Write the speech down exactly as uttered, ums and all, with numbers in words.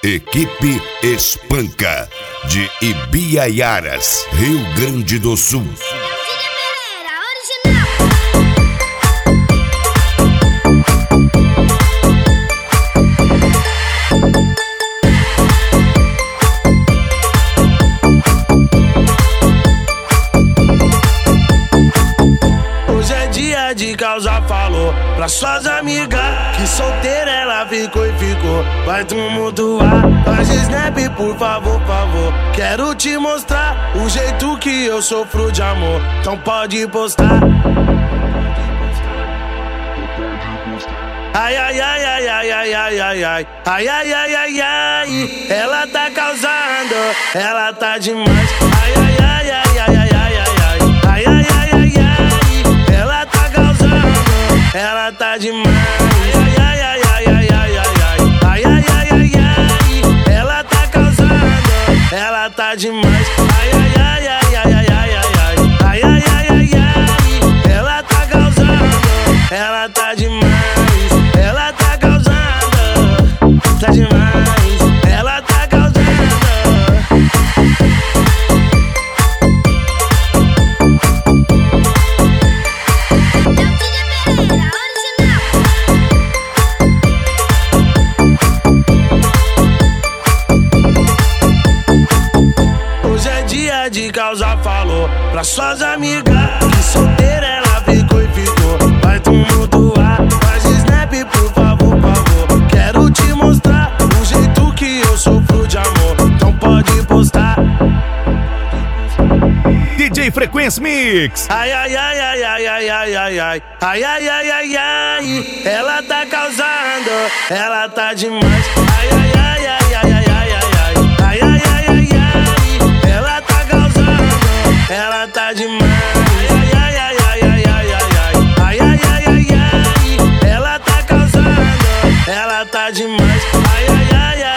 Equipe Espanca, de Ibiaiaras, Rio Grande do Sul. De causa falou pra suas amigas que solteira ela ficou e ficou. Vai tumultuar, faz snap por favor, favor. Quero te mostrar o jeito que eu sofro de amor. Então pode postar. Ai, ai, ai, ai, ai, ai, ai, ai, ai. Ai, ai, ai, ai, ai. Ela tá causando, ela tá demais. Ai, ai, ai, ai, ai, ai, ai, ai. Ai, ai, ai, ai, ai. Ela tá ela tá demais. Ai, ai, ai, ai, ai, ai, ai, ai. Ai, ai, ai, ai, ai. Ela tá causando. Ela tá demais. Ai, ai, ai, ai, ai, ai, ai, ai. Ai, ai, ai, ai, ai. Ela tá causando. Ela tá demais. Ela tá causando. Tá demais. Ela tá causando. De causa falou pra suas amigas que solteira ela ficou e ficou. Vai tumultuar, faz snap por favor, favor. Quero te mostrar o jeito que eu sofro de amor. Então pode postar. D J Frequência Mix. Ai, ai, ai, ai, ai, ai, ai, ai, ai. Ai, ai, ai, ai, ai. Ela tá causando, ela tá demais. Ai, ai, ai, ai, ai, ai, ai, ai. Ai, ai, ai, ai, ai. Ela tá ela tá demais. Ai, ai, ai, ai, ai, ai, ai. Ai, ai, ai, ai, ai. Ela tá causando. Ela tá demais. Ai, ai, ai, ai.